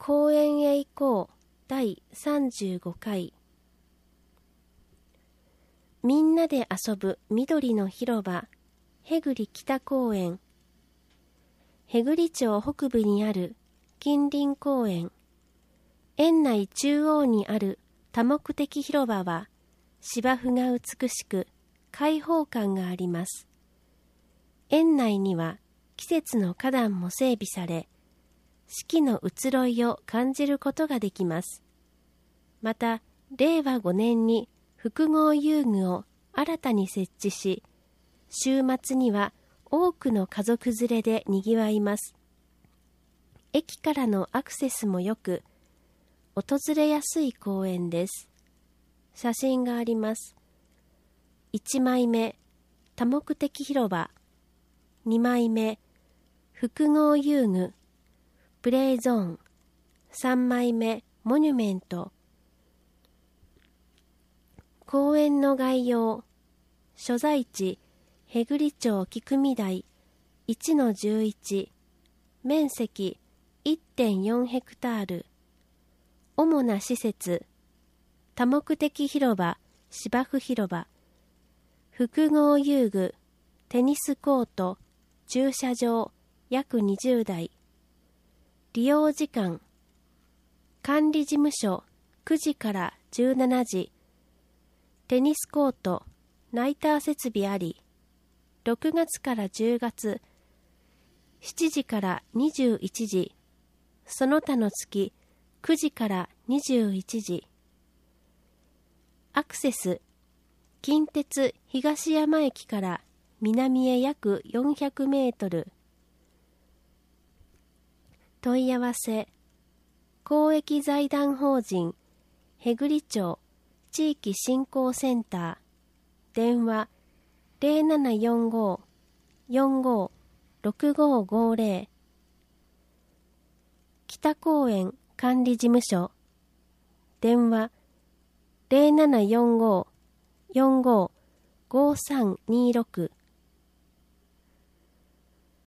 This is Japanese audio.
公園へ行こう第35回。みんなで遊ぶ緑の広場、へぐり北公園。へぐり町北部にある近隣公園。園内中央にある多目的広場は芝生が美しく開放感があります。園内には季節の花壇も整備され、四季の移ろいを感じることができます。また、令和5年に複合遊具を新たに設置し、週末には多くの家族連れでにぎわいます。駅からのアクセスも良く、訪れやすい公園です。写真があります。1枚目、多目的広場。2枚目、複合遊具、プレイゾーン。3枚目、モニュメント。公園の概要。所在地、へぐり町菊見台 1-11。面積 1.4 ヘクタール。主な施設、多目的広場、芝生広場。複合遊具、テニスコート、駐車場、約20台。利用時間、管理事務所9時から17時。テニスコート、ナイター設備あり。6月から10月、7時から21時。その他の月、9時から21時。アクセス、近鉄東山駅から南へ約400メートル。問い合わせ、公益財団法人へぐり町地域振興センター。電話 0745-456550。北公園管理事務所。電話 0745-455326。